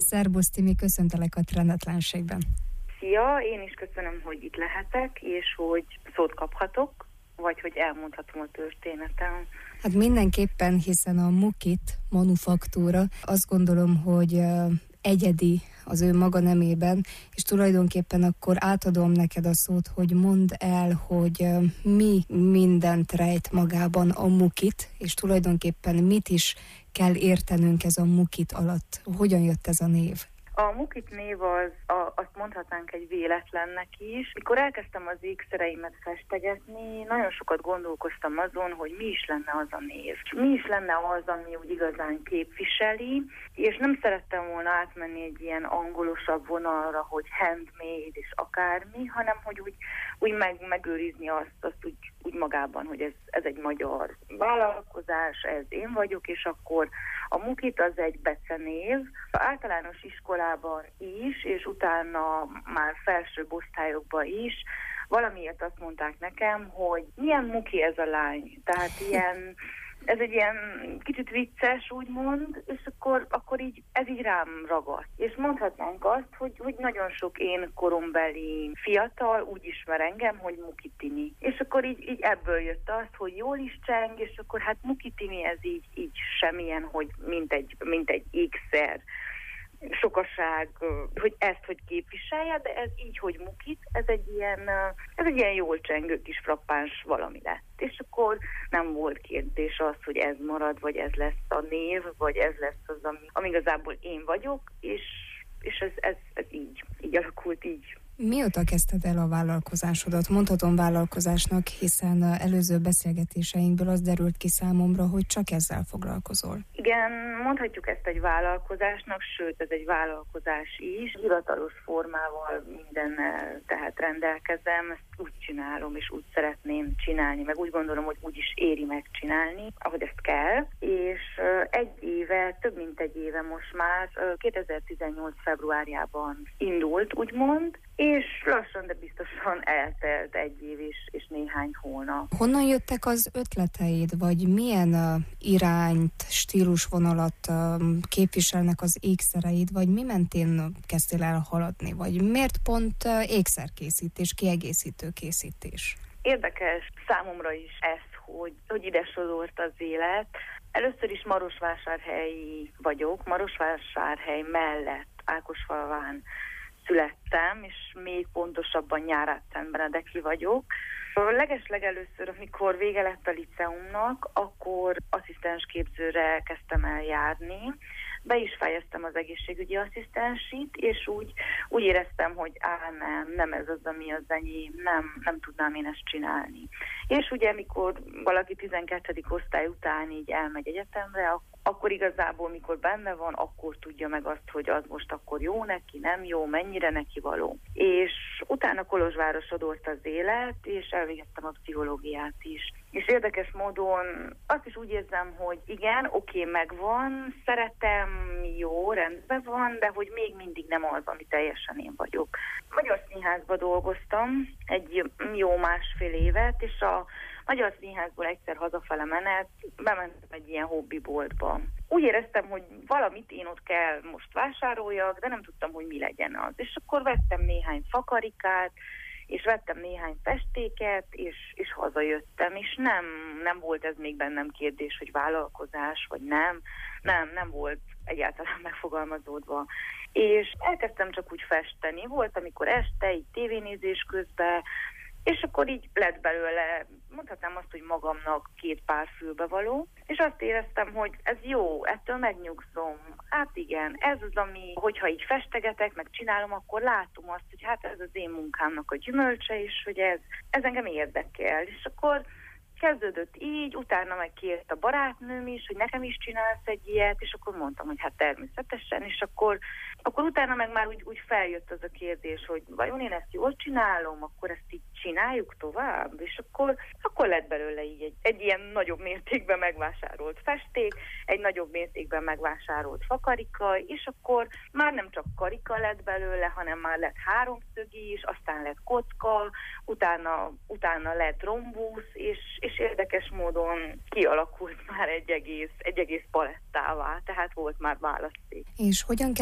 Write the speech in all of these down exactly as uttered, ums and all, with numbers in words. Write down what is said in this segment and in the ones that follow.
Szerbusz Timi, köszöntelek a Trendetlenségben. Szia, én is köszönöm, hogy itt lehetek, és hogy szót kaphatok, vagy hogy elmondhatom a történetem. Hát mindenképpen, hiszen a Mukit manufaktúra azt gondolom, hogy egyedi az ő maga nemében, és tulajdonképpen akkor átadom neked a szót, hogy mondd el, hogy mi mindent rejt magában a Mukit, és tulajdonképpen mit is kell értenünk ez a Mukit alatt. Hogyan jött ez a név? A Mukit név az, a, azt mondhatnánk egy véletlennek is. Mikor elkezdtem az ékszereimet festegetni, nagyon sokat gondolkoztam azon, hogy mi is lenne az a név. Mi is lenne az, ami úgy igazán képviseli, és nem szerettem volna átmenni egy ilyen angolosabb vonalra, hogy handmade és akármi, hanem hogy úgy, úgy meg, megőrizni azt, azt úgy, úgy magában, hogy ez, ez egy magyar vállalkozás, ez én vagyok, és akkor a Mukit az egy becenév. Általános iskolában is, és utána már felsőbb osztályokban is valamiért azt mondták nekem, hogy milyen muki ez a lány. Tehát ilyen, ez egy ilyen kicsit vicces, úgymond, és akkor, akkor így, ez így rám ragadt. És mondhatnánk azt, hogy, hogy nagyon sok én korombeli fiatal úgy ismer engem, hogy Muki Timi. És akkor így, így ebből jött az, hogy jól is cseng, és akkor hát Muki Timi ez így, így semmilyen, hogy mint egy, mint egy ékszer, sokaság, hogy ezt, hogy képviselje, de ez így, hogy Mukit, ez egy ilyen, ez egy ilyen jól csengő kis frappáns valami lett. És akkor nem volt kérdés az, hogy ez marad, vagy ez lesz a név, vagy ez lesz az, ami, ami igazából én vagyok, és, és ez, ez, ez így, így alakult, így. Mióta kezdted el a vállalkozásodat? Mondhatom vállalkozásnak, hiszen előző beszélgetéseinkből az derült ki számomra, hogy csak ezzel foglalkozol. Igen, mondhatjuk ezt egy vállalkozásnak, sőt, ez egy vállalkozás is. Hivatalos formával mindennel tehát rendelkezem, ezt úgy csinálom, és úgy szeretném csinálni, meg úgy gondolom, hogy úgy is éri megcsinálni, ahogy ezt kell. És egy éve, több mint egy éve most már, kétezer-tizennyolc februárjában indult, úgymond, és lassan, de biztosan eltelt egy év és, és néhány hónap. Honnan jöttek az ötleteid, vagy milyen uh, irányt, stílusvonalat uh, képviselnek az ékszereid, vagy mi mentén kezdtél el haladni, vagy miért pont uh, ékszerkészítés, kiegészítő készítés? Érdekes számomra is ez, hogy, hogy ide sodort az élet. Először is Marosvásárhelyi vagyok, Marosvásárhely mellett Ákosfalván születtem, és még pontosabban Nyárátszentbenedeki vagyok. Legeslegelőször, amikor vége lett a liceumnak, akkor asszisztensképzőre kezdtem el járni. Be is fejeztem az egészségügyi asszisztensit, és úgy, úgy éreztem, hogy á, nem, nem ez az, ami az enyém, nem, nem tudnám én ezt csinálni. És ugye, mikor valaki tizenkettedik osztály után így elmegy egyetemre, akkor igazából, mikor benne van, akkor tudja meg azt, hogy az most akkor jó neki, nem jó, mennyire neki való. És utána Kolozsvárra sodort az élet, és elvégeztem a pszichológiát is. És érdekes módon azt is úgy érzem, hogy igen, oké, megvan, szeretem, jó, rendben van, de hogy még mindig nem az, ami teljesen én vagyok. Magyar Színházba dolgoztam egy jó másfél évet, és a Magyar Színházból egyszer hazafele menet, bementem egy ilyen hobbiboltba. Úgy éreztem, hogy valamit én ott kell most vásároljak, de nem tudtam, hogy mi legyen az. És akkor vettem néhány fakarikát, és vettem néhány festéket, és, és hazajöttem, és nem, nem volt ez még bennem kérdés, hogy vállalkozás, vagy nem. Nem, nem volt egyáltalán megfogalmazódva. És elkezdtem csak úgy festeni. Volt, amikor este, így tévénézés közben, és akkor így lett belőle, mondhatnám azt, hogy magamnak két pár fülbevaló, és azt éreztem, hogy ez jó, ettől megnyugszom. Hát igen, ez az, ami, hogyha így festegetek, meg csinálom, akkor látom azt, hogy hát ez az én munkámnak a gyümölcse, és hogy ez, ez engem érdekel. És akkor kezdődött így, utána meg kért a barátnőm is, hogy nekem is csinálsz egy ilyet, és akkor mondtam, hogy hát természetesen, és akkor, akkor utána meg már úgy, úgy feljött az a kérdés, hogy vajon én ezt jól csinálom, akkor ezt így csináljuk tovább, és akkor, akkor lett belőle így egy, egy ilyen nagyobb mértékben megvásárolt festék, egy nagyobb mértékben megvásárolt fakarika, és akkor már nem csak karika lett belőle, hanem már lett háromszög is, aztán lett kocka, utána, utána lett rombusz, és, és érdekes módon kialakult már egy egész, egy egész palettává, tehát volt már választék. És hogyan kell elképzelni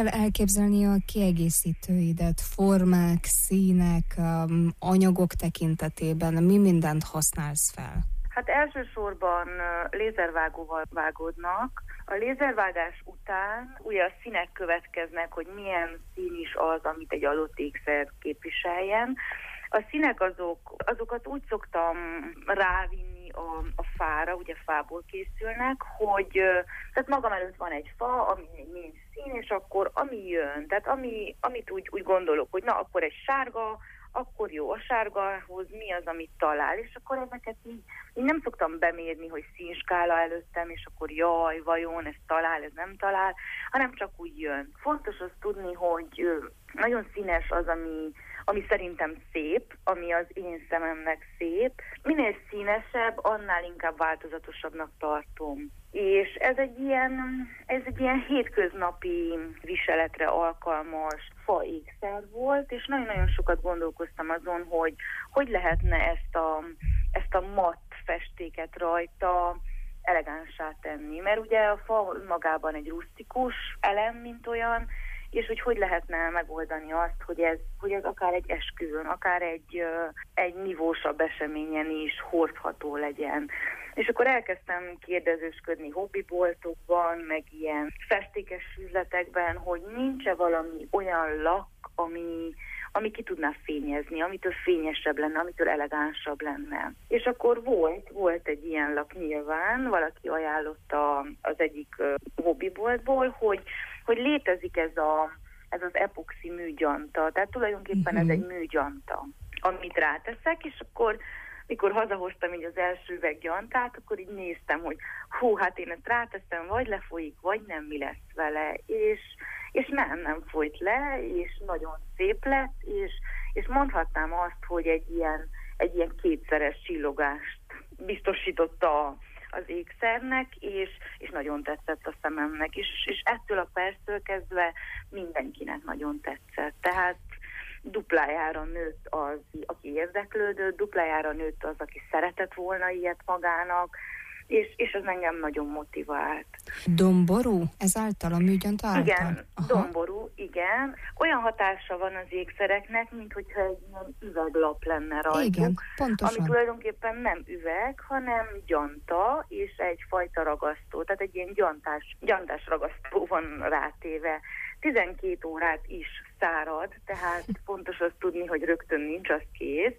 elképzelni a kiegészítőidet, formák, színek, anyagok tekintetében? Mi mindent használsz fel? Hát elsősorban lézervágóval vágódnak. A lézervágás után ugye a színek következnek, hogy milyen szín is az, amit egy adott ékszer képviseljen. A színek azok, azokat úgy szoktam rávinni a, a fára, ugye fából készülnek, hogy tehát magam előtt van egy fa, ami nincs szín, és akkor ami jön, tehát ami, amit úgy, úgy gondolok, hogy na, akkor egy sárga, akkor jó, a sárgához mi az, amit talál, és akkor ezeket így, így nem szoktam bemérni, hogy színskála előttem, és akkor jaj, vajon, ez talál, ez nem talál, hanem csak úgy jön. Fontos azt tudni, hogy nagyon színes az, ami, ami szerintem szép, ami az én szememnek szép. Minél színesebb, annál inkább változatosabbnak tartom. És ez egy ilyen, ez egy ilyen hétköznapi viseletre alkalmas faékszer volt, és nagyon-nagyon sokat gondolkoztam azon, hogy hogy lehetne ezt a, ezt a matt festéket rajta elegánsá tenni. Mert ugye a fa magában egy rusztikus elem, mint olyan, és hogy hogy lehetne megoldani azt, hogy ez, hogy ez akár egy esküvőn, akár egy, egy nívósabb eseményen is hordható legyen. És akkor elkezdtem kérdezősködni hobbiboltokban, meg ilyen festékes üzletekben, hogy nincs-e valami olyan lak, ami, ami ki tudná fényezni, amitől fényesebb lenne, amitől elegánsabb lenne. És akkor volt, volt egy ilyen lak nyilván, valaki ajánlotta az egyik uh, hobbiboltból, hogy hogy létezik ez, a, ez az epoxi műgyanta, tehát tulajdonképpen uh-huh. ez egy műgyanta, amit ráteszek, és akkor, mikor hazahoztam így az első üveg gyantát, akkor így néztem, hogy hú, hát én ezt ráteszem, vagy lefolyik, vagy nem, mi lesz vele, és, és nem, nem folyt le, és nagyon szép lett, és, és mondhatnám azt, hogy egy ilyen, egy ilyen kétszeres csillogást biztosította az ékszernek, és, és nagyon tetszett a szememnek, és, és ettől a perctől kezdve mindenkinek nagyon tetszett. Tehát duplájára nőtt az, aki érdeklődött, duplájára nőtt az, aki szeretett volna ilyet magának, és, és az engem nagyon motivált. Domború? Ezáltal a műgyanta által? Igen, Aha. domború, igen. Olyan hatása van az ékszereknek, mint hogyha egy ilyen üveglap lenne rajtuk. Igen, pontosan. Ami tulajdonképpen nem üveg, hanem gyanta és egyfajta ragasztó. Tehát egy ilyen gyantás, gyantás ragasztó van rátéve. tizenkét órát is szárad, tehát fontos azt tudni, hogy rögtön nincs, az kész.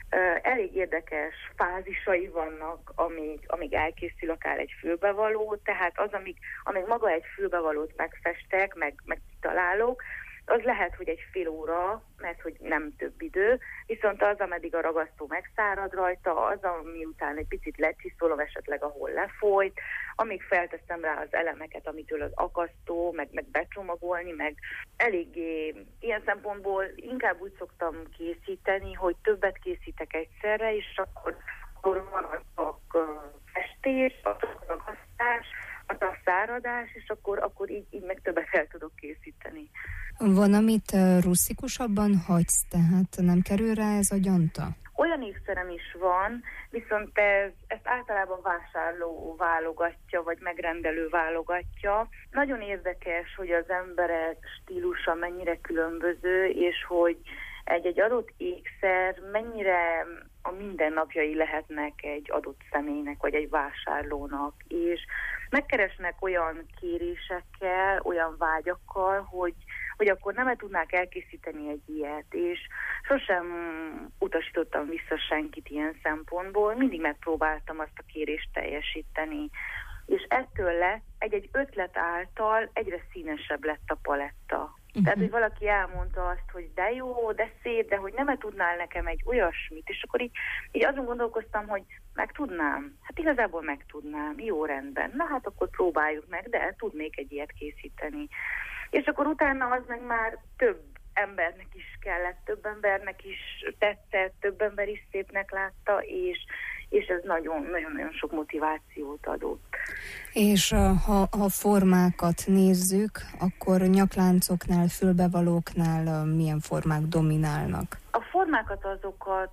Elég érdekes fázisai vannak, amíg, amíg elkészül akár egy fülbevaló, tehát az, amíg, amíg maga egy fülbevalót megfestek, meg, meg kitalálok, az lehet, hogy egy fél óra, mert hogy nem több idő, viszont az, ameddig a ragasztó megszárad rajta, az, ami után egy picit lecsiszolom, esetleg ahol lefolyt, amíg felteszem rá az elemeket, amitől az akasztó, meg, meg becsomagolni, meg eléggé ilyen szempontból inkább úgy szoktam készíteni, hogy többet készítek egyszerre, és akkor, akkor van a festés, a ragasztás, a száradás, és akkor, akkor így, így meg többet el tudok készíteni. Van, amit uh, russzikusabban hagysz, tehát nem kerül rá ez a gyanta? Olyan ékszerem is van, viszont ez, ezt általában vásárló válogatja, vagy megrendelő válogatja. Nagyon érdekes, hogy az emberek stílusa mennyire különböző, és hogy egy-egy adott ékszer mennyire a mindennapjai lehetnek egy adott személynek, vagy egy vásárlónak, és megkeresnek olyan kérésekkel, olyan vágyakkal, hogy, hogy akkor nem tudnák elkészíteni egy ilyet, és sosem utasítottam vissza senkit ilyen szempontból, mindig megpróbáltam azt a kérést teljesíteni, és ettől lett, egy-egy ötlet által egyre színesebb lett a paletta. Uh-huh. Tehát, hogy valaki elmondta azt, hogy de jó, de szép, de hogy nem tudnál nekem egy olyasmit, és akkor így, így azon gondolkoztam, hogy meg tudnám. Hát igazából meg tudnám, jó rendben. Na hát akkor próbáljuk meg, de tudnék egy ilyet készíteni. És akkor utána az meg már több embernek is kellett, több embernek is tetszett, több ember is szépnek látta, és, és ez nagyon-nagyon sok motivációt adott. És ha, ha formákat nézzük, akkor nyakláncoknál, fülbevalóknál milyen formák dominálnak? A formákat azokat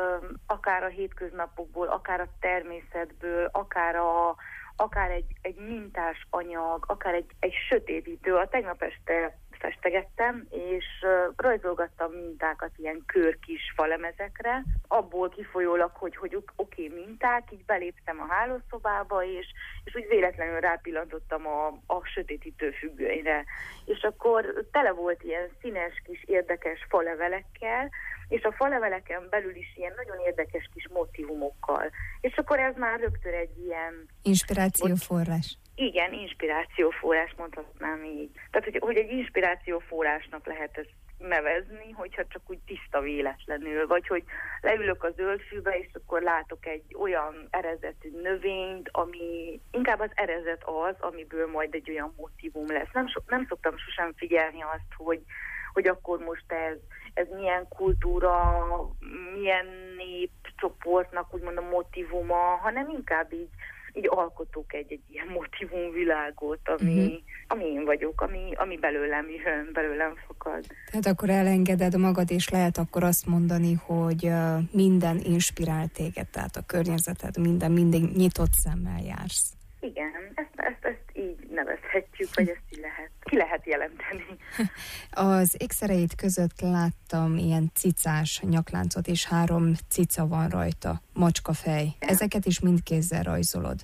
akár a hétköznapokból, akár a természetből, akár a akár egy, egy mintás anyag, akár egy, egy sötétítő. A tegnap este festegettem, és rajzolgattam mintákat ilyen körkis falemezekre, abból kifolyólag, hogy, hogy oké, okay, minták, így beléptem a hálószobába, és, és úgy véletlenül rápillantottam a, a sötétítő függönyre. És akkor tele volt ilyen színes kis érdekes falevelekkel, és a faleveleken belül is ilyen nagyon érdekes kis motivumokkal. És akkor ez már rögtön egy ilyen... Inspirációforrás. Igen, inspirációforrás, mondhatnám így. Tehát, hogy, hogy egy inspirációforrásnak lehet ezt nevezni, hogyha csak úgy tiszta véletlenül, vagy hogy leülök a zöldfűbe, és akkor látok egy olyan erezetű növényt, ami inkább az erezet az, amiből majd egy olyan motívum lesz. Nem, so, nem szoktam sosem figyelni azt, hogy, hogy akkor most ez, ez milyen kultúra, milyen népcsoportnak úgymond a motívuma, hanem inkább így így alkotok egy-egy ilyen motivumvilágot, ami, uh-huh. ami én vagyok, ami, ami belőlem jön, belőlem fakad. Tehát akkor elengeded magad, és lehet akkor azt mondani, hogy minden inspirál téged, tehát a környezeted, minden, mindig nyitott szemmel jársz. Igen, ezt, ezt, ezt így nevezhetjük, vagy ezt így lehet, ki lehet jelenteni. Az ékszereid között láttam ilyen cicás nyakláncot, és három cica van rajta, macskafej. Ezeket is mind kézzel rajzolod?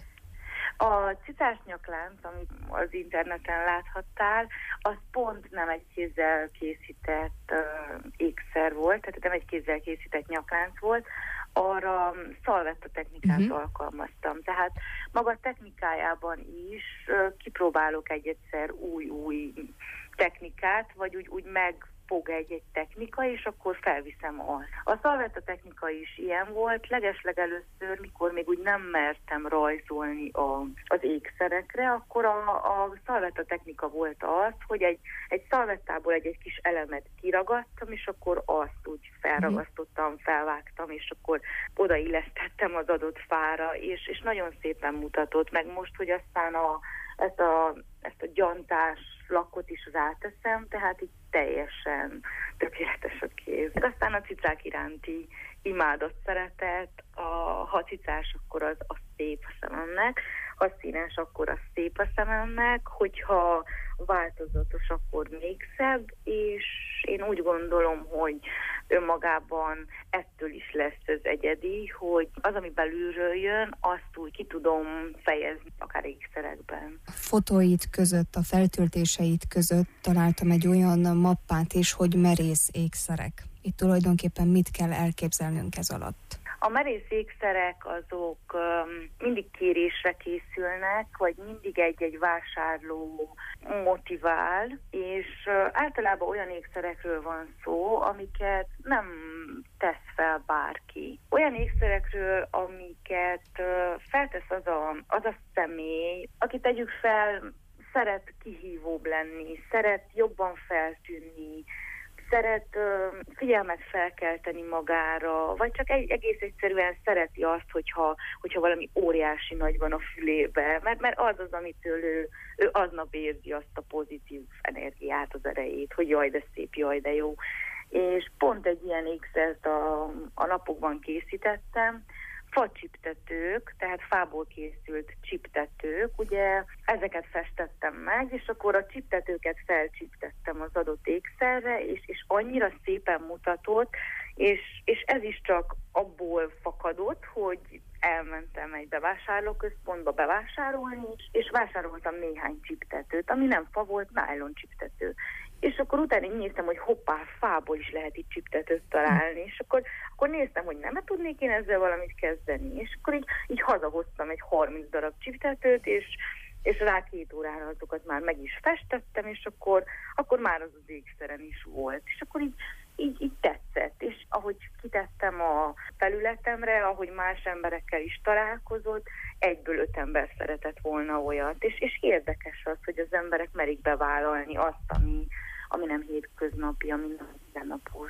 A cicás nyaklánc, amit az interneten láthattál, az pont nem egy kézzel készített uh, ékszer volt, tehát nem egy kézzel készített nyaklánc volt, arra szalvetta technikát uh-huh. alkalmaztam. Tehát maga technikájában is uh, kipróbálok egy-egyszer új-új technikát, vagy úgy, úgy megfog egy-egy technika, és akkor felviszem azt. A szalvetta technika is ilyen volt, legeslegelőször, mikor még úgy nem mertem rajzolni a, az ékszerekre, akkor a, a szalvetta technika volt az, hogy egy, egy szalvettából egy-egy kis elemet kiragadtam, és akkor azt úgy felragasztottam, felvágtam, és akkor odaillesztettem az adott fára, és, és nagyon szépen mutatott meg most, hogy aztán a, ezt, a, ezt a gyantás lakot is ráteszem, tehát így teljesen tökéletes a kép. Aztán a cicák iránti imádat, szeretet, a, ha cicás, akkor az, az szép a szememnek, ha színes, akkor az szép a szememnek, hogyha változatos, akkor még szebb, és én úgy gondolom, hogy önmagában ettől is lesz ez egyedi, hogy az, ami belülről jön, azt úgy ki tudom fejezni, akár ékszerekben. A fotóid között, a feltöltéseid között találtam egy olyan mappát is, hogy merész ékszerek. Itt tulajdonképpen mit kell elképzelnünk ez alatt? A merész ékszerek azok um, mindig kérésre készülnek, vagy mindig egy-egy vásárló motivál, és uh, általában olyan ékszerekről van szó, amiket nem tesz fel bárki. Olyan ékszerekről, amiket uh, feltesz az a, az a személy, aki tegyük fel, szeret kihívóbb lenni, szeret jobban feltűnni, szeret uh, figyelmet felkelteni magára, vagy csak egy, egész egyszerűen szereti azt, hogyha, hogyha valami óriási nagy van a fülébe, mert, mert az az, amitől ő, ő aznap érzi azt a pozitív energiát, az erejét, hogy jaj, de szép, jaj, de jó. És pont egy ilyen ékszert a, a napokban készítettem, facsiptetők, tehát fából készült csiptetők, ugye ezeket festettem meg, és akkor a csiptetőket felcsiptettem az adott ékszerre, és, és annyira szépen mutatott, és, és ez is csak abból fakadott, hogy elmentem egy bevásárlóközpontba bevásárolni, és vásároltam néhány csiptetőt, ami nem fa volt, nylon csiptető. És akkor utána így néztem, hogy hoppá, fából is lehet itt csiptetőt találni, és akkor, akkor néztem, hogy nem tudnék én ezzel valamit kezdeni, és akkor így, így hazahoztam egy harminc darab csiptetőt, és, és rá két órára azokat már meg is festettem, és akkor, akkor már az az ékszeren is volt, és akkor így, így, így tetszett, és ahogy kitettem a felületemre, ahogy más emberekkel is találkozott, egyből öt ember szeretett volna olyat, és, és érdekes az, hogy az emberek merik bevállalni azt, ami, ami nem hétköznapi, ami mindennapos.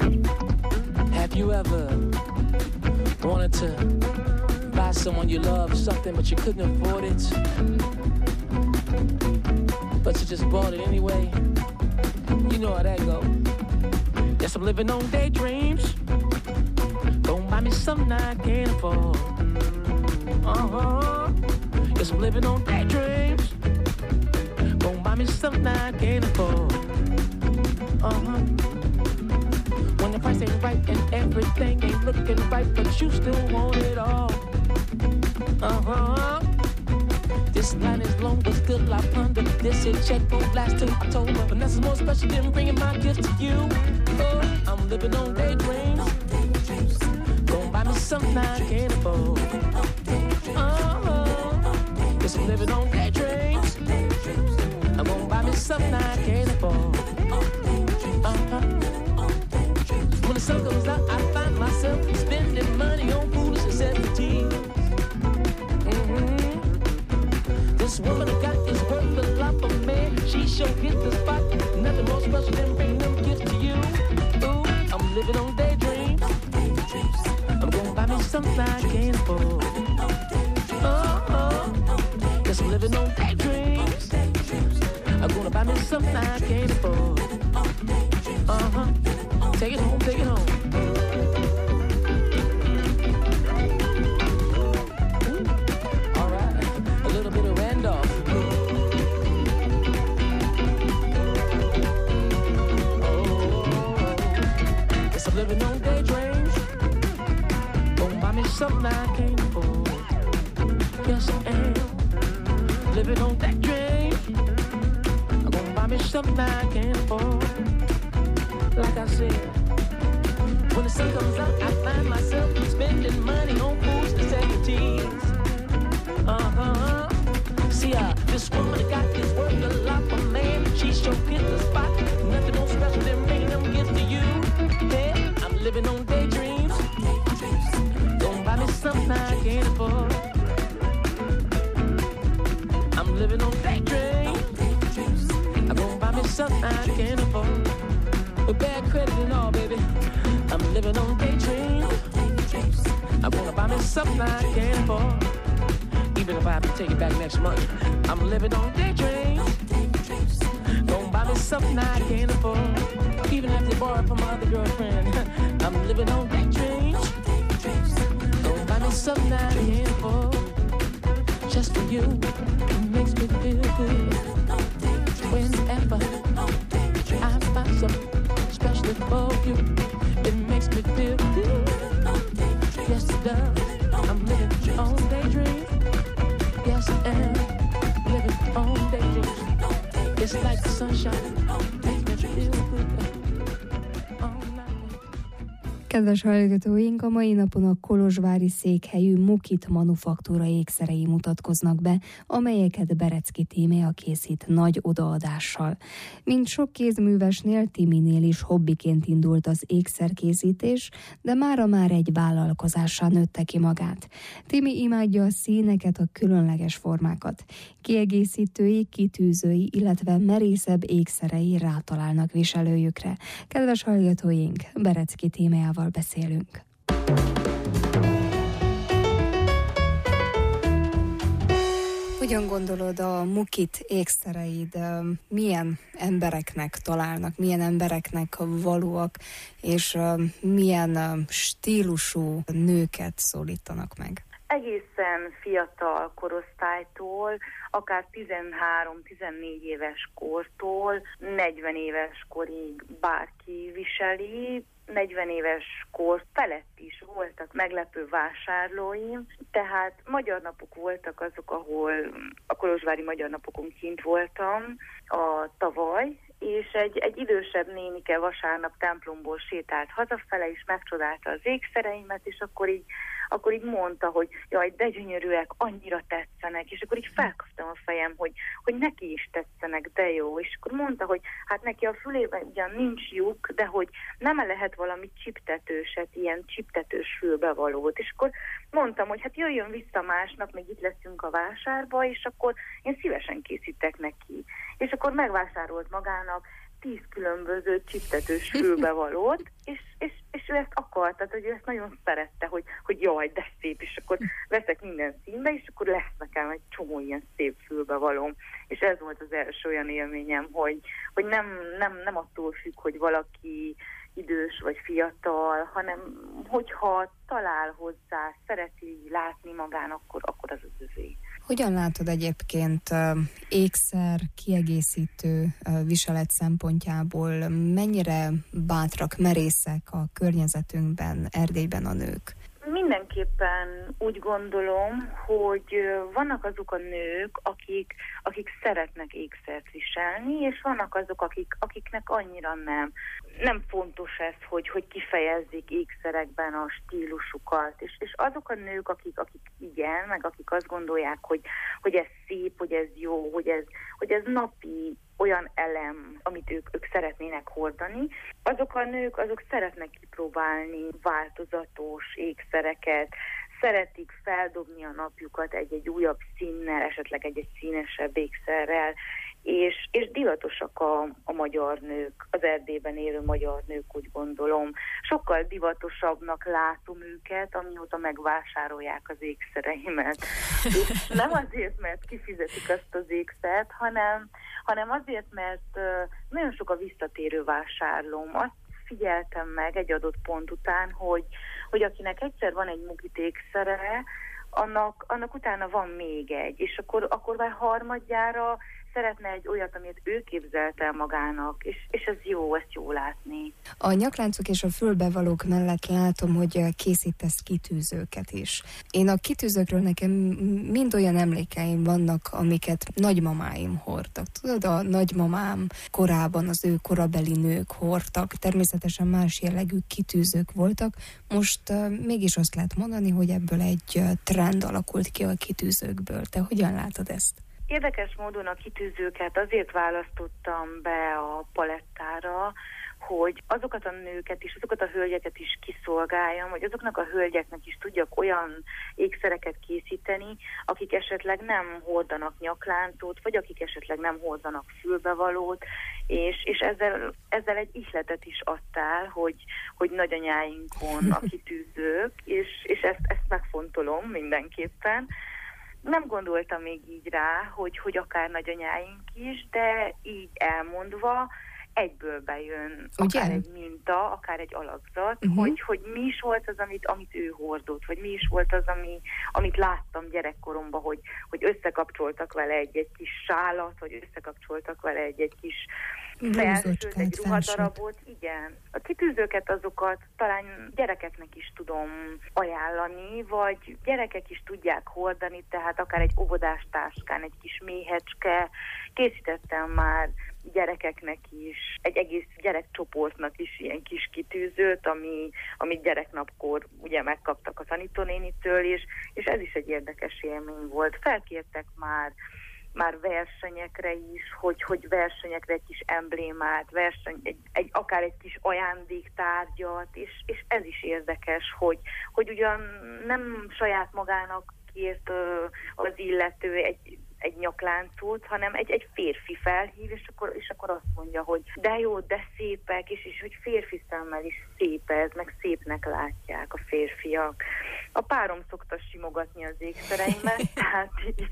Have you ever wanted to buy someone you love something but you couldn't afford it, but you just bought it anyway? You know how that go. Yes, I'm living on daydreams. Don't buy me something I can't afford. Uh-huh. Yes, I'm living on daydreams. Don't buy me something I can't afford. Uh-huh. When the price ain't right and everything ain't looking right, but you still want it all. Uh-huh. This line is long, but still I ponder. This here check won't last till October, but nothing's more special than bringing my gift to you. Oh, I'm living on daydreams. Gonna buy me something I can't afford. Uh-huh. Yes, I'm living on daydreams. I'm gonna buy me something I can't afford. Uh-huh. When the sun goes out, I find myself spending money on foolish necessities. Mm-hmm. This woman I got is worth a lot for me. She sure hit the spot. Nothing more special than bringing them gifts to you. Ooh, I'm living on daydreams. I'm gonna buy me something I can't afford. Oh, yes, I'm living on daydreams. I'm gonna buy me something I can't afford. Uh-huh. Take it home, take it home. Ooh. All right, a little bit of Randolph. Oh, yes, I'm living on daydreams. Gonna buy me something I can't afford. Yes, I am. Living on daydreams. I'm gonna buy me something I can't afford. Like I said, when the sun comes out, I find myself spending money on food necessities. Uh-huh. See, uh, this woman I got is worth a lot for man. She sure hit the spot. Nothing more special than bringing them gifts to you. Yeah, I'm living on daydreams. Don't buy me something I can't afford. I'm living on daydreams. I'm gonna buy me something I can't afford. With bad credit and all, baby, I'm living on daydreams. I'm gonna buy me something I can't afford. Even if I have to take it back next month, I'm living on daydreams. Gonna buy me something I can't afford. Even if they borrow from my other girlfriend, I'm living on daydreams. Gonna buy me something I can't afford. Just for you, it makes me feel good. Whenever I find something especially for you, it makes me feel good. Yes, it does. I'm living on daydreams. Yes, I am living on daydreams. It's like the sunshine, makes me feel good. All night. Kedves hallgatóink, a mai napon a kolozsvári székhelyű Mukit manufaktúra ékszerei mutatkoznak be, amelyeket Berecki Tímea készít nagy odaadással. Mint sok kézművesnél, Timinél is hobbiként indult az ékszerkészítés, de mára már egy vállalkozássá nőtte ki magát. Timi imádja a színeket, a különleges formákat. Kiegészítői, kitűzői, illetve merészebb ékszerei rátalálnak viselőjükre. Kedves hallgatóink, Berecki Tímeával beszélünk. Hogyan gondolod, a Mukit ékszereid milyen embereknek találnak, milyen embereknek valóak, és milyen stílusú nőket szólítanak meg? Egészen fiatal korosztálytól, akár tizenhárom-tizennégy éves kortól, negyven éves korig bárki viseli, negyven éves kor felett is voltak meglepő vásárlóim, tehát magyar napok voltak azok, ahol a kolozsvári magyar napokon kint voltam a tavaly, és egy, egy idősebb nénike vasárnap templomból sétált hazafele, és megcsodálta az ékszereimet, és akkor így akkor így mondta, hogy jaj, de gyönyörűek, annyira tetszenek, és akkor így felkaptam a fejem, hogy, hogy neki is tetszenek, de jó, és akkor mondta, hogy hát neki a fülében ugyan nincs lyuk, de hogy nem lehet valami csiptetőset, ilyen csiptetős fülbevalót, és akkor mondtam, hogy hát jöjjön vissza másnap, még itt leszünk a vásárba, és akkor én szívesen készítek neki. És akkor megvásárolt magának tíz különböző csiptetős fülbevalót, és, és, és ő ezt akarta, tehát, hogy ő ezt nagyon szerette, hogy, hogy jaj, de szép, és akkor veszek minden színbe, és akkor lesz nekem egy csomó ilyen szép fülbevalóm. És ez volt az első olyan élményem, hogy, hogy nem, nem, nem attól függ, hogy valaki idős vagy fiatal, hanem hogyha talál hozzá, szereti látni magán, akkor, akkor az az övé. Hogyan látod egyébként ékszer, kiegészítő viselet szempontjából, mennyire bátrak, merészek a környezetünkben, Erdélyben a nők? Mindenképpen úgy gondolom, hogy vannak azok a nők, akik, akik szeretnek ékszert viselni, és vannak azok, akik, akiknek annyira nem. Nem fontos ez, hogy, hogy kifejezzék ékszerekben a stílusukat. És, és azok a nők, akik, akik igen, meg akik azt gondolják, hogy, hogy ez szép, hogy ez jó, hogy ez, hogy ez napi olyan elem, amit ők, ők szeretnének hordani, azok a nők, azok szeretnek kipróbálni változatos ékszereket, szeretik feldobni a napjukat egy-egy újabb színnel, esetleg egy-egy színesebb ékszerrel, és, és divatosak a, a magyar nők, az Erdélyben élő magyar nők, úgy gondolom. Sokkal divatosabbnak látom őket, amióta megvásárolják az ékszereimet. És nem azért, mert kifizetik azt az ékszert, hanem, hanem azért, mert nagyon sok a visszatérő vásárlóm. Azt figyeltem meg egy adott pont után, hogy, hogy akinek egyszer van egy mukit ékszere, annak, annak utána van még egy, és akkor, akkor már harmadjára szeretne egy olyat, amit ő képzelt el magának, és, és ez jó, ezt jó látni. A nyakláncok és a fülbevalók mellett látom, hogy készítesz kitűzőket is. Én a kitűzőkről nekem mind olyan emlékeim vannak, amiket nagymamáim hordtak. Tudod, a nagymamám korában az ő korabeli nők hordtak, természetesen más jellegű kitűzők voltak. Most uh, mégis azt lehet mondani, hogy ebből egy uh, trend alakult ki a kitűzőkből. Te hogyan látod ezt? Érdekes módon a kitűzőket azért választottam be a palettára, hogy azokat a nőket is, azokat a hölgyeket is kiszolgáljam, hogy azoknak a hölgyeknek is tudjak olyan ékszereket készíteni, akik esetleg nem hordanak nyakláncot, vagy akik esetleg nem hordanak fülbevalót, és, és ezzel, ezzel egy ihletet is adtál, hogy, hogy nagyanyáinkon a kitűzők, és, és ezt, ezt megfontolom mindenképpen. Nem gondoltam még így rá, hogy, hogy akár nagyanyáink is, de így elmondva egyből bejön ugye? Akár egy minta, akár egy alakzat, uh-huh. hogy, hogy mi is volt az, amit, amit ő hordott, vagy mi is volt az, ami, amit láttam gyerekkoromban, hogy, hogy összekapcsoltak vele egy-egy kis sálat, vagy összekapcsoltak vele egy-egy kis felsőt, egy ruhadarabot. Igen. A kitűzőket azokat talán gyerekeknek is tudom ajánlani, vagy gyerekek is tudják hordani, tehát akár egy óvodás táskán, egy kis méhecske. Készítettem már gyerekeknek is, egy egész gyerekcsoportnak is ilyen kis kitűzőt, ami, amit gyereknapkor ugye megkaptak a tanítónénitől, és, és ez is egy érdekes élmény volt. Felkértek már már versenyekre is, hogy, hogy versenyekre egy kis emblémát, verseny, egy, egy, akár egy kis ajándéktárgyat, és, és ez is érdekes, hogy, hogy ugyan nem saját magának kért az illető egy egy nyakláncot, hanem egy, egy férfi felhív, és akkor, és akkor azt mondja, hogy de jó, de szépek, és, és hogy férfi szemmel is szép ez, meg szépnek látják a férfiak. A párom szokta simogatni az ékszereimet, tehát így,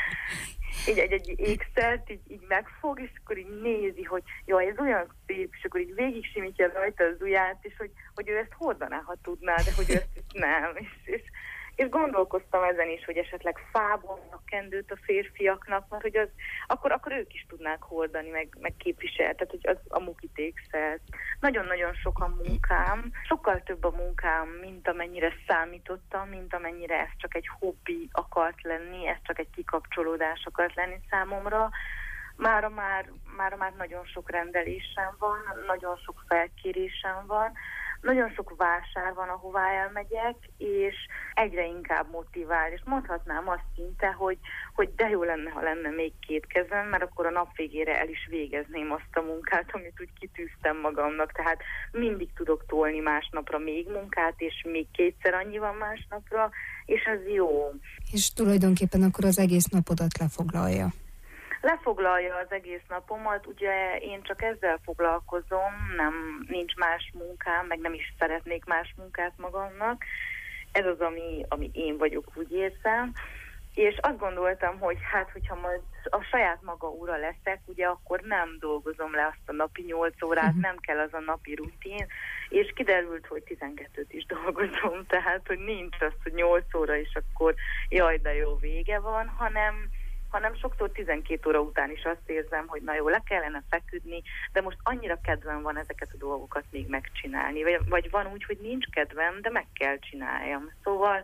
így egy, egy ékszert így, így megfog, és akkor így nézi, hogy jaj, ez olyan szép, és akkor így végig simítja rajta az ujját, és hogy, hogy ő ezt hordaná, ha tudná, de hogy ő ezt nem, és, és És gondolkoztam ezen is, hogy esetleg fából a kendőt a férfiaknak, mert hogy az, akkor, akkor ők is tudnák hordani, meg, meg képviselni, tehát hogy az a mukit ékszert. Nagyon-nagyon sok a munkám, sokkal több a munkám, mint amennyire számítottam, mint amennyire ez csak egy hobbi akart lenni, ez csak egy kikapcsolódás akart lenni számomra. Mára már, mára már nagyon sok rendelésem van, nagyon sok felkérésem van, nagyon sok vásár van, ahová elmegyek, és egyre inkább motivál, és mondhatnám azt szinte, hogy, hogy de jó lenne, ha lenne még két kezem, mert akkor a nap végére el is végezném azt a munkát, amit úgy kitűztem magamnak, tehát mindig tudok tolni másnapra még munkát, és még kétszer annyi van másnapra, és ez jó. És tulajdonképpen akkor az egész napodat lefoglalja. Lefoglalja az egész napomat, ugye én csak ezzel foglalkozom, nem, nincs más munkám, meg nem is szeretnék más munkát magamnak. Ez az, ami, ami én vagyok, úgy érzem. És azt gondoltam, hogy hát, hogyha majd a saját maga ura leszek, ugye akkor nem dolgozom le azt a napi nyolc órát, uh-huh. nem kell az a napi rutin, és kiderült, hogy tizenkettőt is dolgozom, tehát hogy nincs az, hogy nyolc óra, és akkor jaj, de jó, vége van, hanem hanem sokszor tizenkét óra után is azt érzem, hogy na jó, le kellene feküdni, de most annyira kedvem van ezeket a dolgokat még megcsinálni. Vagy, vagy van úgy, hogy nincs kedvem, de meg kell csináljam. Szóval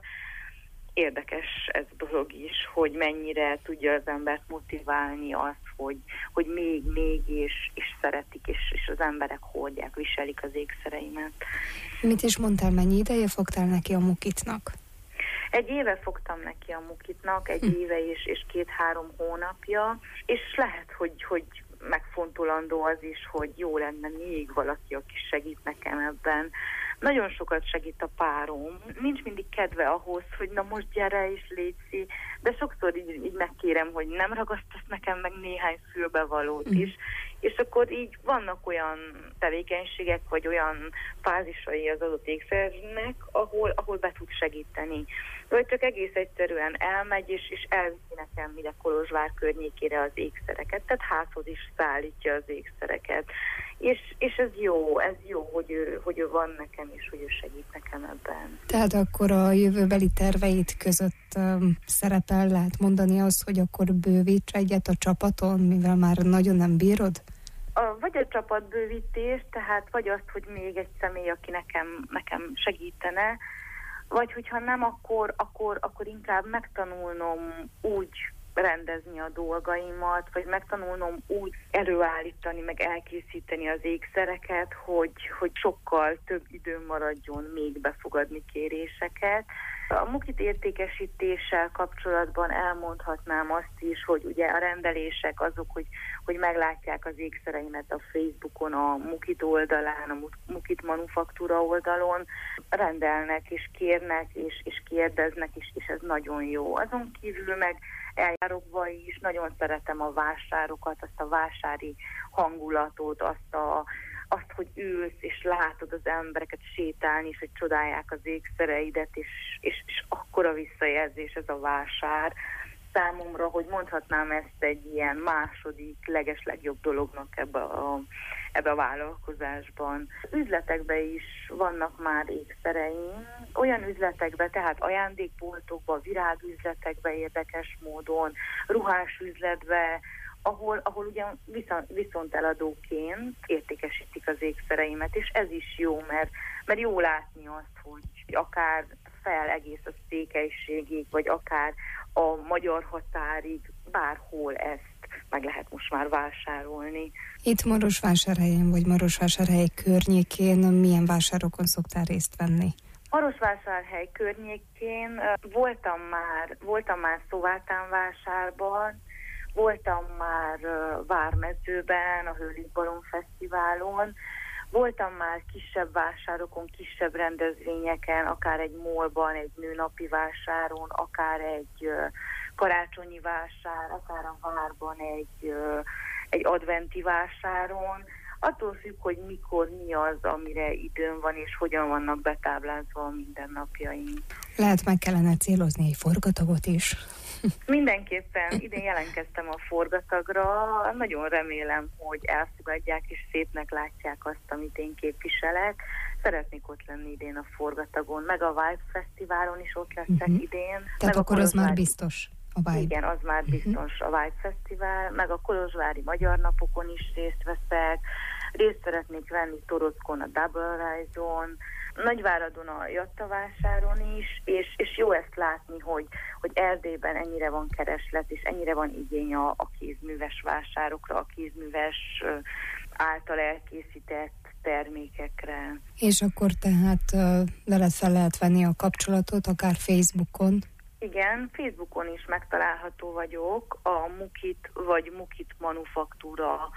érdekes ez a dolog is, hogy mennyire tudja az embert motiválni azt, hogy, hogy még, még, és, és szeretik, és, és az emberek hordják, viselik az ékszereimet. Mit is mondtál, mennyi ideje fogtál neki a Mukitnak? Egy éve fogtam neki a Mukitnak, egy hm. éve és, és két-három hónapja, és lehet, hogy, hogy megfontolandó az is, hogy jó lenne még valaki, aki segít nekem ebben. Nagyon sokat segít a párom. Nincs mindig kedve ahhoz, hogy na most gyere és létszi, de sokszor így, így megkérem, hogy nem ragasztasz nekem meg néhány fülbevalót is, és akkor így vannak olyan tevékenységek, vagy olyan fázisai az adott ékszernek, ahol, ahol be tud segíteni. Vagy csak egész egyszerűen elmegy, és, és elviszi nekem ide Kolozsvár környékére az ékszereket, tehát házhoz is szállítja az ékszereket. És, és ez jó, ez jó, hogy ő, hogy ő van nekem, és hogy ő segít nekem ebben. Tehát akkor a jövőbeli terveit között um, szerepel, lehet mondani azt, hogy akkor bővíts egyet a csapaton, mivel már nagyon nem bírod? A, vagy a csapatbővítés, tehát vagy azt, hogy még egy személy, aki nekem, nekem segítene, vagy hogyha nem, akkor, akkor, akkor inkább megtanulnom úgy rendezni a dolgaimat, vagy megtanulnom úgy előállítani, meg elkészíteni az ékszereket, hogy, hogy sokkal több időm maradjon még befogadni kéréseket. A Mukit értékesítéssel kapcsolatban elmondhatnám azt is, hogy ugye a rendelések azok, hogy, hogy meglátják az ékszereimet a Facebookon, a Mukit oldalán, a Mukit Manufaktúra oldalon, rendelnek és kérnek és, és kérdeznek, és, és ez nagyon jó. Azon kívül meg eljárokba is nagyon szeretem a vásárokat, azt a vásári hangulatot, azt, a, azt, hogy ülsz és látod az embereket sétálni, és hogy csodálják az ékszereidet, és, és, és akkora visszajelzés ez a vásár számomra, hogy mondhatnám ezt egy ilyen második, legeslegjobb dolognak ebbe a, ebbe a vállalkozásban. Üzletekben is vannak már ékszereim, olyan üzletekben, tehát ajándékboltokban, virágüzletekben érdekes módon, ruhás üzletben, ahol, ahol ugyan viszont, viszont eladóként értékesítik az ékszereimet, és ez is jó, mert, mert jó látni azt, hogy akár fel egész a Székelységig, vagy akár a magyar határig, bárhol ezt meg lehet most már vásárolni. Itt Marosvásárhelyen, vagy Marosvásárhely környékén milyen vásárokon szoktál részt venni? Marosvásárhely környékén voltam már, voltam már Szóvátán vásárban, voltam már Vármezőben, a Hőlik-Baron Fesztiválon, voltam már kisebb vásárokon, kisebb rendezvényeken, akár egy mallban, egy nőnapi vásáron, akár egy karácsonyi vásár, akár a Várban egy, egy adventi vásáron. Attól függ, hogy mikor, mi az, amire időm van, és hogyan vannak betáblázva a mindennapjaink. Lehet meg kellene célozni egy forgatagot is. Mindenképpen idén jelentkeztem a forgatagra, nagyon remélem, hogy elfogadják és szépnek látják azt, amit én képviselek. Szeretnék ott lenni idén a forgatagon, meg a Vibe Fesztiválon is ott leszek uh-huh. idén. Tehát meg akkor az már biztos a Vibe. Igen, az már biztos uh-huh. a Vibe Fesztivál, meg a Kolozsvári Magyar Napokon is részt veszek, részt szeretnék venni Torockon, a Double Rise-on, Nagyváradon a Jatta vásáron is, és, és jó ezt látni, hogy, hogy Erdélyben ennyire van kereslet, és ennyire van igény a, a kézműves vásárokra, a kézműves által elkészített termékekre. És akkor tehát veled fel lehet venni a kapcsolatot, akár Facebookon? Igen, Facebookon is megtalálható vagyok, a Mukit vagy Mukit Manufaktúra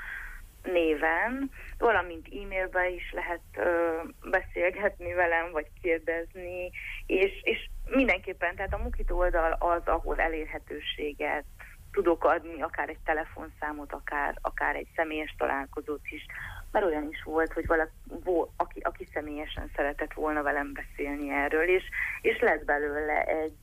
néven, valamint e-mailben is lehet ö, beszélgetni velem, vagy kérdezni, és, és mindenképpen, tehát a Mukit oldal az, ahol elérhetőséget tudok adni, akár egy telefonszámot, akár, akár egy személyes találkozót is, mert olyan is volt, hogy valaki, aki, aki személyesen szeretett volna velem beszélni erről, és, és lett belőle egy,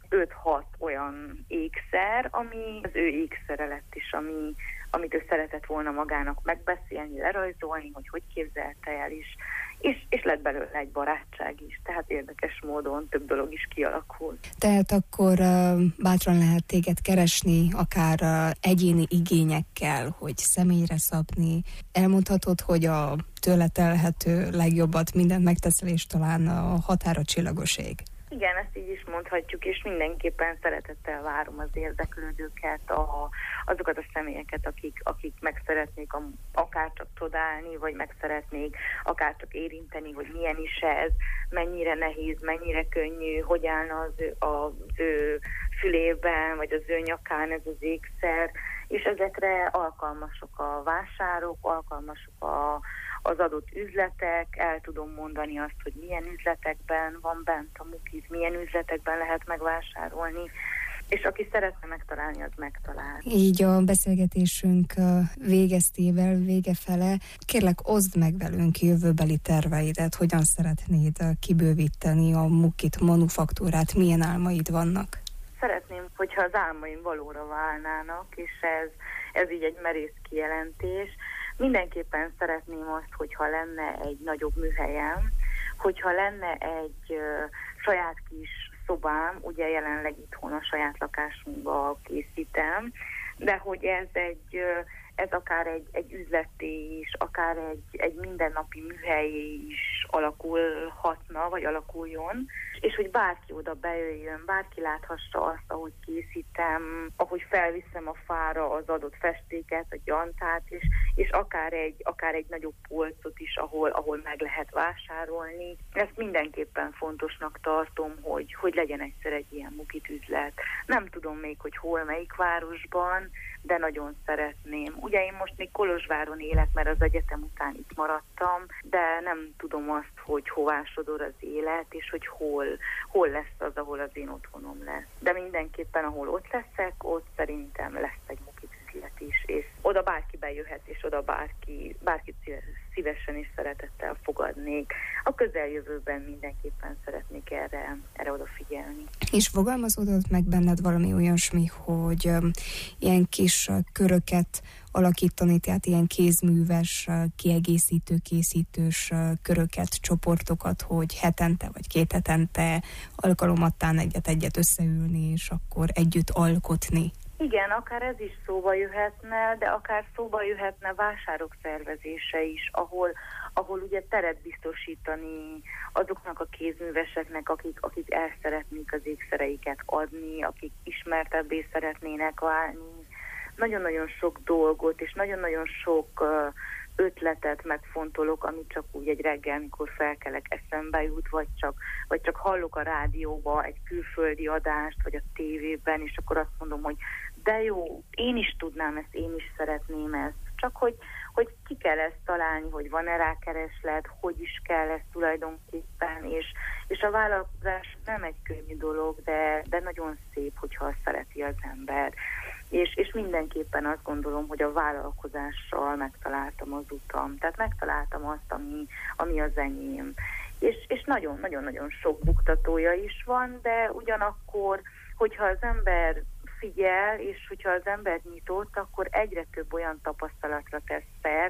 öt-hat olyan ékszer, ami az ő ékszere lett is, ami, amit ő szeretett volna magának megbeszélni, lerajzolni, hogy hogy képzelte el is, és, és lett belőle egy barátság is, tehát érdekes módon több dolog is kialakult. Tehát akkor uh, bátran lehet téged keresni, akár uh, egyéni igényekkel, hogy személyre szabni. Elmondhatod, hogy a tőle telhető legjobbat mindent megteszel, és talán a határa csillagos ég. Igen, ezt így is mondhatjuk, és mindenképpen szeretettel várom az érdeklődőket, a, azokat a személyeket, akik, akik meg szeretnék a, akár csak csodálni, vagy meg szeretnék akár csak érinteni, hogy milyen is ez, mennyire nehéz, mennyire könnyű, hogy állna az ő, az ő fülében, vagy az ő nyakán ez az ékszer, és ezekre alkalmasok a vásárok, alkalmasok a az adott üzletek, el tudom mondani azt, hogy milyen üzletekben van bent a Mukiz, milyen üzletekben lehet megvásárolni, és aki szeretne megtalálni, az megtalál. Így a beszélgetésünk végeztével, vége fele, kérlek, oszd meg velünk jövőbeli terveidet, hogyan szeretnéd kibővíteni a Mukit manufaktúrát, milyen álmaid vannak? Szeretném, hogyha az álmaim valóra válnának, és ez, ez így egy merész kijelentés. Mindenképpen szeretném azt, hogyha lenne egy nagyobb műhelyem, hogyha lenne egy uh, saját kis szobám, ugye jelenleg itthon a saját lakásunkba készítem, de hogy ez egy, uh, ez akár egy, egy üzletté is, akár egy, egy mindennapi műhelyé is alakulhatna, vagy alakuljon, és hogy bárki oda bejöjjön, bárki láthassa azt, ahogy készítem, ahogy felviszem a fára az adott festéket, a gyantát, és, és akár egy, akár egy nagyobb polcot is, ahol, ahol meg lehet vásárolni. Ezt mindenképpen fontosnak tartom, hogy, hogy legyen egyszer egy ilyen Mukit üzlet. Nem tudom még, hogy hol, melyik városban, de nagyon szeretném. Ugye én most még Kolozsváron élek, mert az egyetem után itt maradtam, de nem tudom azt, hogy hová sodor az élet, és hogy hol, hol lesz az, ahol az én otthonom lesz. De mindenképpen, ahol ott leszek, ott szerintem lesz egy Mukit üzlet is, és oda bárki bejöhet, és oda bárki, bárki szívesen és szeretettel fogadnék. A közeljövőben mindenképpen szeretnék erre, erre odafigyelni. És fogalmazódott meg benned valami olyasmi, hogy um, ilyen kis uh, köröket alakítani, tehát ilyen kézműves, uh, kiegészítő, készítős uh, köröket, csoportokat, hogy hetente vagy két hetente alkalomattán egyet-egyet összeülni, és akkor együtt alkotni. Igen, akár ez is szóba jöhetne, de akár szóba jöhetne vásárok szervezése is, ahol, ahol ugye teret biztosítani azoknak a kézműveseknek, akik, akik el szeretnék az ékszereiket adni, akik ismertebbé szeretnének válni. Nagyon-nagyon sok dolgot, és nagyon-nagyon sok uh, ötletet megfontolok, amit csak úgy egy reggel, mikor felkelek, eszembe jut, vagy csak, vagy csak hallok a rádióba egy külföldi adást, vagy a tévében, és akkor azt mondom, hogy de jó, én is tudnám ezt, én is szeretném ezt. Csak hogy, hogy ki kell ezt találni, hogy van-e rá kereslet, hogy is kell ezt tulajdonképpen, és, és a vállalkozás nem egy könnyű dolog, de, de nagyon szép, hogyha azt szereti az ember. És, és mindenképpen azt gondolom, hogy a vállalkozással megtaláltam az utam. Tehát megtaláltam azt, ami, ami az enyém. És, és nagyon-nagyon-nagyon sok buktatója is van, de ugyanakkor, hogyha az ember figyel, és hogyha az ember nyitott, akkor egyre több olyan tapasztalatra tesz szert,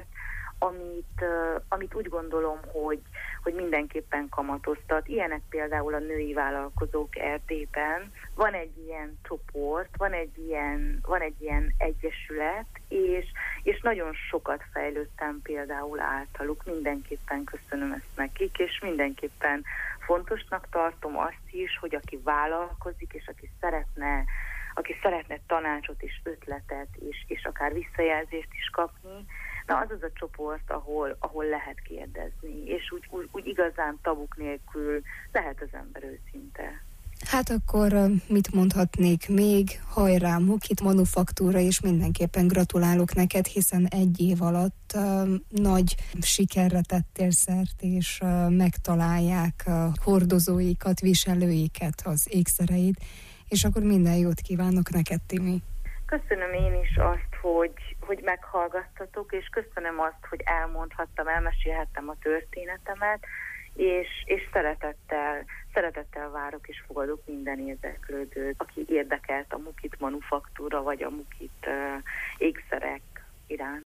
amit, uh, amit úgy gondolom, hogy, hogy mindenképpen kamatoztat. Ilyenek például a női vállalkozók Erdélyben. Van egy ilyen csoport, van egy ilyen, van egy ilyen egyesület, és, és nagyon sokat fejlődtem például általuk. Mindenképpen köszönöm ezt nekik, és mindenképpen fontosnak tartom azt is, hogy aki vállalkozik, és aki szeretne aki szeretne tanácsot és ötletet, és, és akár visszajelzést is kapni, na az az a csoport, ahol, ahol lehet kérdezni, és úgy, úgy, úgy igazán tabuk nélkül lehet az ember őszinte. Hát akkor mit mondhatnék még? Hajrá, Mukit manufaktúra, és mindenképpen gratulálok neked, hiszen egy év alatt uh, nagy sikerre tettél szert, és uh, megtalálják uh, hordozóikat, viselőiket, az ékszereid, és akkor minden jót kívánok neked, Timi. Köszönöm én is azt, hogy, hogy meghallgattatok, és köszönöm azt, hogy elmondhattam, elmesélhettem a történetemet, és, és szeretettel, szeretettel várok és fogadok minden érdeklődőt, aki érdekelt a Mukit manufaktúra vagy a Mukit uh, ékszerek iránt.